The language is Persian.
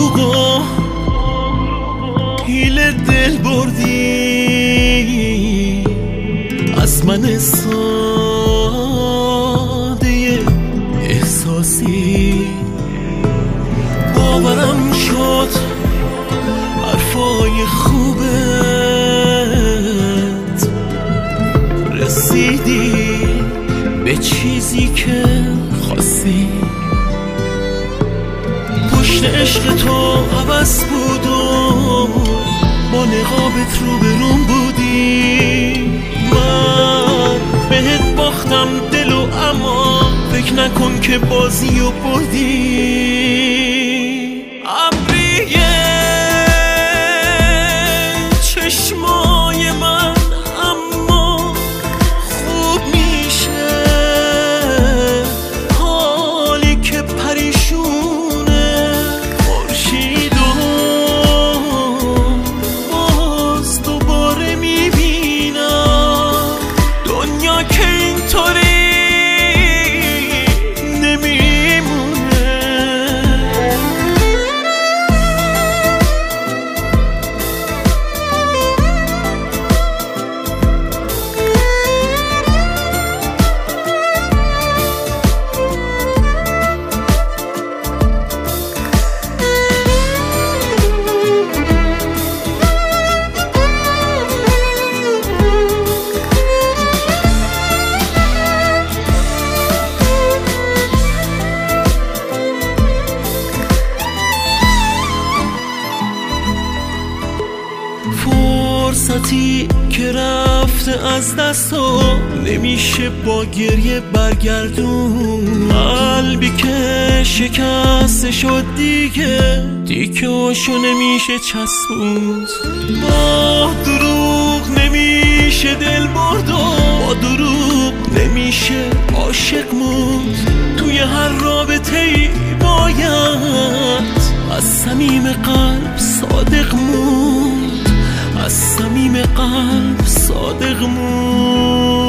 دروغ و حیله دل بردی از من ساده احساسی. باورم شد حرفای خوبت رسیدی به چیزی که خواستی. پشت عشق تو عوض بود و با نقابت رو بروم بودی. من بهت باختم دلو اما فکر نکن که بازی و بردی. ابریه چشمای من اما خوب میشه حالی که پریشونه خورشید و باز دوباره میبینم دنیا که اینطوری فرصتی که رفته از دست و نمیشه با گریه برگردون. قلبی که شکسته شد دیگه تیکه‌هاشو نمیشه چسبوند. با دروغ نمیشه دل برد و با دروغ نمیشه عاشق موند. توی هر رابطه‌ای باید از صمیم قلب صادق موند. از صمیم قلب صادق موند.